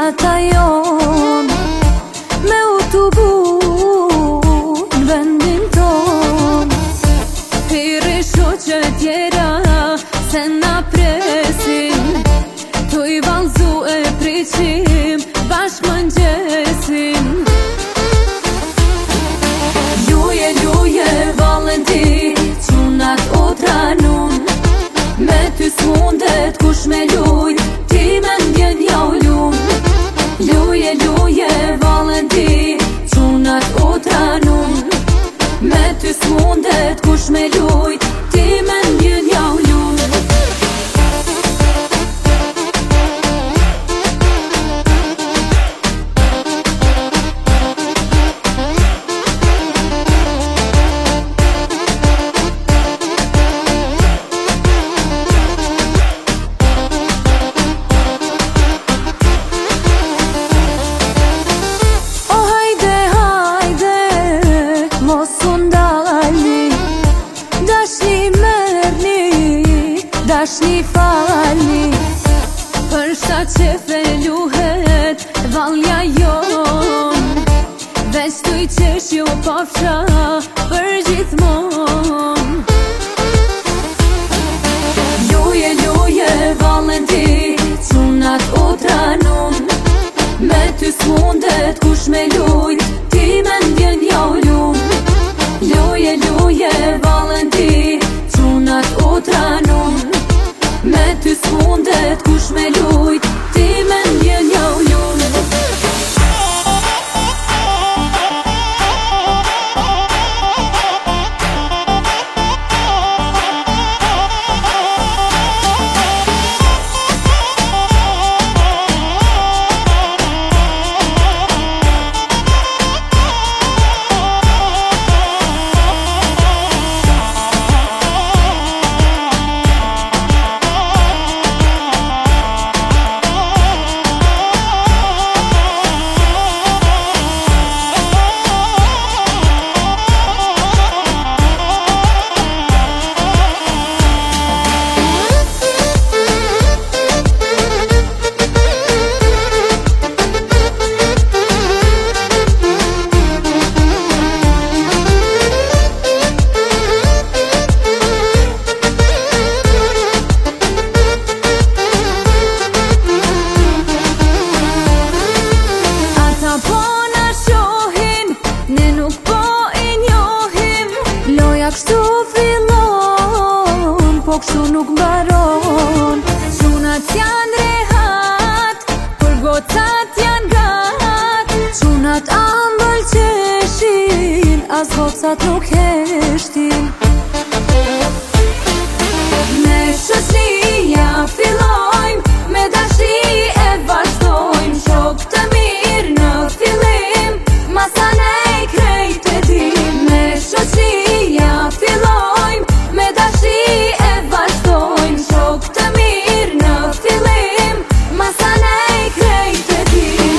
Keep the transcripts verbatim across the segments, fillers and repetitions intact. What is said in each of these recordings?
gjunata jon me u tubu n'vendin ton. Thirri shoqe tjera se na presin, tu i valzu e priqim bashk mëngjesin. Luje, luje, Valenti, qunat o tranun, me ty s'mundet kush me lujt, ti me ndjen jau lun. Luje, luje, Valenti, qunat o tranun, me ty s'mundet kush me lujt, ti me ndjen jau lun. Dashni falni, për shtat që feluhet valja jon, veç tu i qesh jo pafqa për gjithmon. Luje, luje, Valenti, qunat o tranun, me ty s'mundet kush me lujt, ti me ndjen jau lun. Luje, luje, Valenti, qunat o tranun, me ty s'mundet kush me lujt, ti me ndjen jau lun. Kështu fillon, po kështu nuk mbaron. Qunat janë rehat, për gocat janë gat. Qunat ambël qeshin, as gocat nuk heshtin. Me shoqëria fillojmë, me dashri e vazhdojmë. Shok të mirë në fillim, masane i krejt e dim. Me shoqëria fillojmë, me dashri e vazhdojmë. Shok të mirë në fillim, masane i krejt e dim.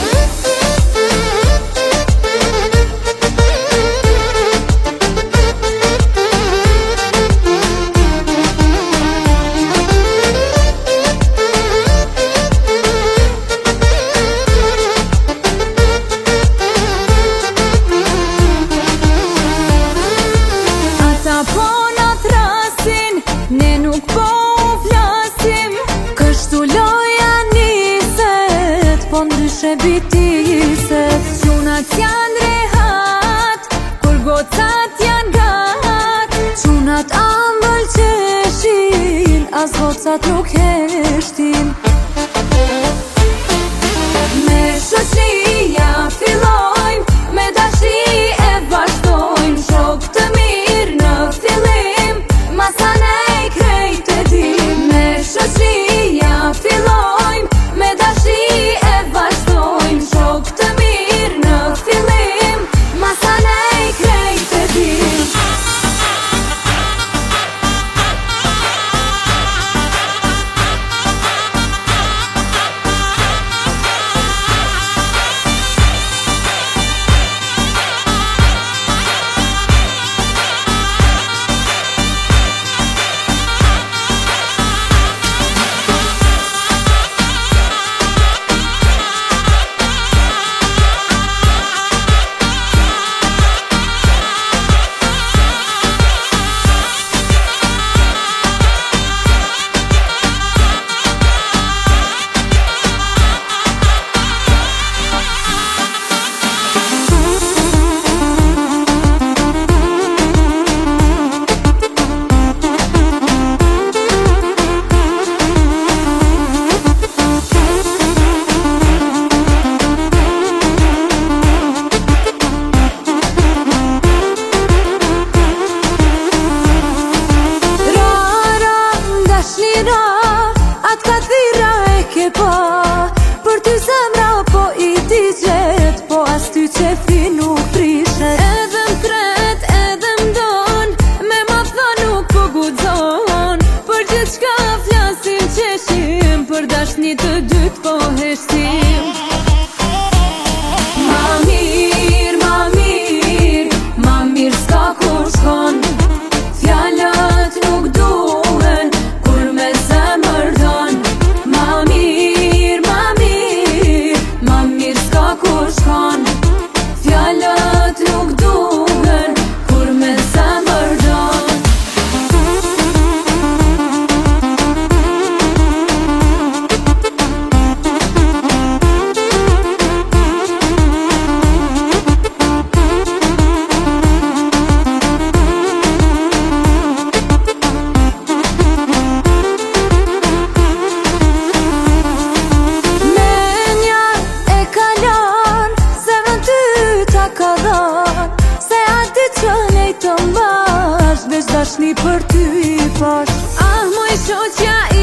Po na trasin, ne nuk po u flasim. Kështu loja niset, po ndryshe bitiset. Qunat janë rehat, kur gocat janë gat. Qunat ambël qeshin, as gocat nuk heshtin. Me shoqëria fillojmë, me dashri e vazhdojmë. Shok të mirë në fillim, masane i krejt e dim. Me shoqëria fillojmë, me dashri e vazhdojmë. Shok të mirë në fillim, masane i krejt e dim. shka flasim qeshim, për dashni të dytë po heshtim. Ma mirë, ma mirë, ma mirë s'ka kur shkon, fjallat nuk duhen kur me zemër don. Ma mirë, ma mirë, ma mirë s'ka kur shkon, fjallat nuk duhen kur me zemër don. Dashni për ty i pash, ah moj shoqja